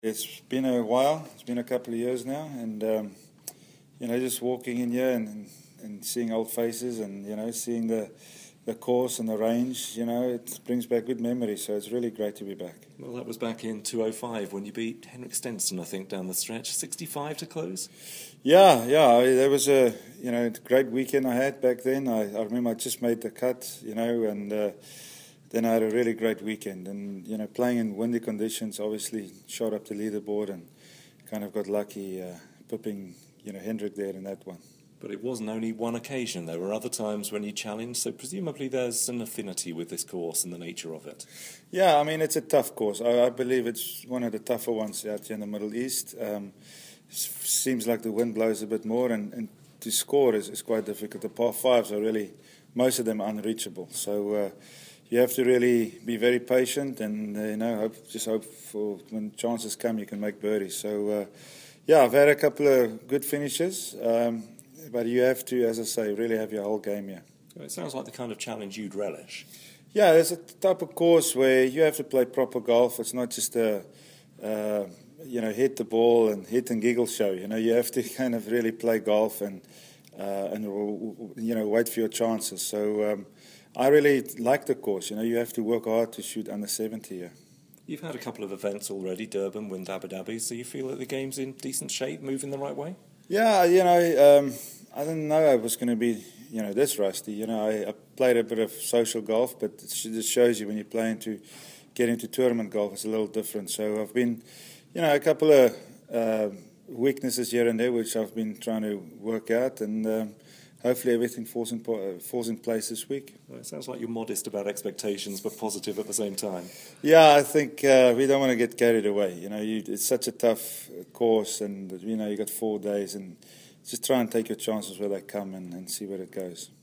It's been a while. It's been a couple of years now, and just walking in here and seeing old faces, and seeing the course and the range, it brings back good memories. So it's really great to be back. Well, that was back in 2005 when you beat Henrik Stenson, I think, down the stretch. 65 to close. Yeah. There was a great weekend I had back then. I remember I just made the cut, and. Then I had a really great weekend, and playing in windy conditions, obviously shot up the leaderboard and kind of got lucky pipping Hendrik there in that one. But it wasn't only one occasion. There were other times when you challenged, so presumably there's an affinity with this course and the nature of it. Yeah, I mean, it's a tough course. I believe it's one of the tougher ones out here in the Middle East. Seems like the wind blows a bit more, and to score is quite difficult. The par fives are really, most of them are unreachable. So you have to really be very patient and hope for when chances come you can make birdies. So I've had a couple of good finishes, but you have to, as I say, really have your whole game here. It sounds like the kind of challenge you'd relish. Yeah, there's a type of course where you have to play proper golf. It's not just a hit the ball and hit and giggle show. You have to kind of really play golf and wait for your chances. So. I really like the course. You have to work hard to shoot under 70 here. You've had a couple of events already, Durban, Wind, Abu Dhabi, so you feel that the game's in decent shape, moving the right way? Yeah, I didn't know I was going to be, this rusty. I played a bit of social golf, but it just shows you when you get into tournament golf, it's a little different. So I've been, a couple of weaknesses here and there, which I've been trying to work out, and hopefully everything falls in place this week. Well, it sounds like you're modest about expectations, but positive at the same time. Yeah, I think we don't want to get carried away. It's such a tough course, and you got 4 days, and just try and take your chances where they come and see where it goes.